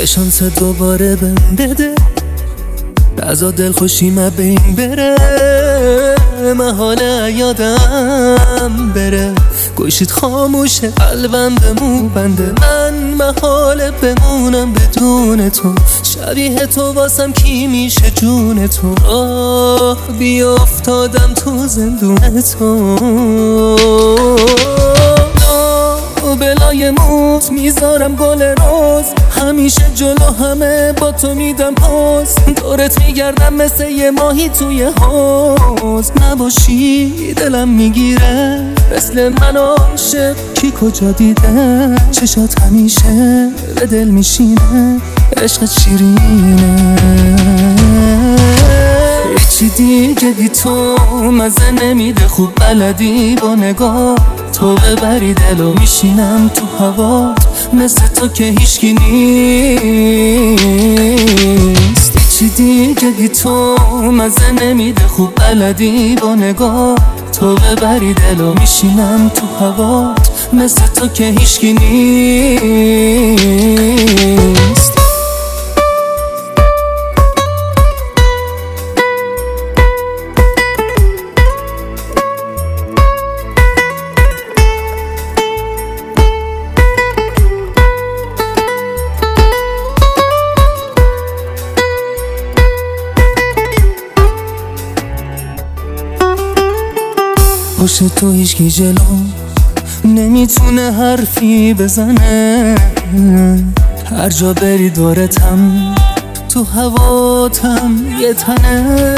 یه شانس دوباره بهم بده، رضا دلخوشی من بین بره، محاله یادم بره، گوشید خاموشه قلبم بمون بنده، من محاله بمونم بدون تو، شبیه تو واسم کی میشه جون تو، آه بیافتادم تو زندون تو، بلای موت میذارم گل روز، همیشه جلو همه با تو میدم پاس، دورت میگردم مثل یه ماهی توی حوض، نباشی دلم میگیره، مثل من عاشق کی کجا دیده، چشات همیشه به دل میشینه، عشقت شیرینه، چی دیگه بی تو مزه نمیده، خوب بلدی با نگاه تو ببری دلو، میشینم تو هوات مثل تو که هیچکی نیست، چی دیگه بی تو مزه نمیده، خوب بلدی با نگاه تو ببری دلو، میشینم تو هوات مثل تو که هیچکی نیست. پشت تو هیچکی جلو نمیتونه حرفی بزنه، هر جا بری دورتم تو هواتم یه تنه،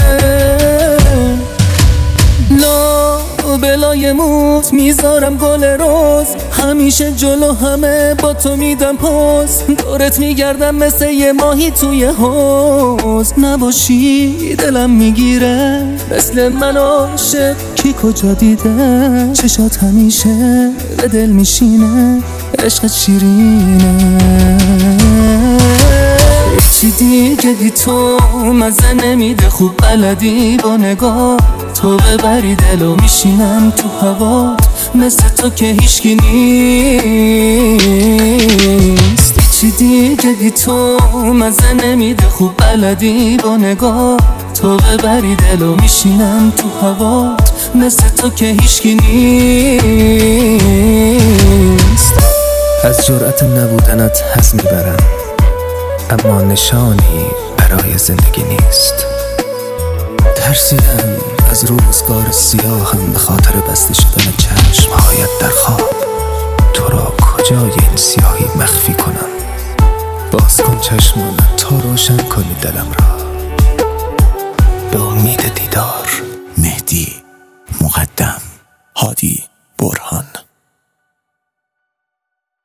لا بلای موت میذارم گل روز، همیشه جلو همه با تو میدم پاس، دورت میگردم مثل یه ماهی توی حوض، نباشی دلم میگیره، مثل من عاشق کی کجا دیده، چشات همیشه به دل میشینه، عشقت شیرینه، چی دیگه بی تو مزه نمیده، خوب بلدی با نگاه تو ببری دلو، میشینم تو هوات مثل تو که هیچکی نیست، چی دیگه بی تو مزه نمیده، خوب بلدی با نگاه تو ببری دلو، میشینم تو هوات مثل تو که هیچکی نیست. از جرأت نبودنت حظ میبرم، اما نشانی برای زندگی نیست، ترسیدم از روزگار سیاهم به خاطر بسته شدن چشمهایت در خواب، تو را کجای این سیاهی مخفی کنم، باز کن چشمانت تا روشن کنی دلم را به امید دیدار.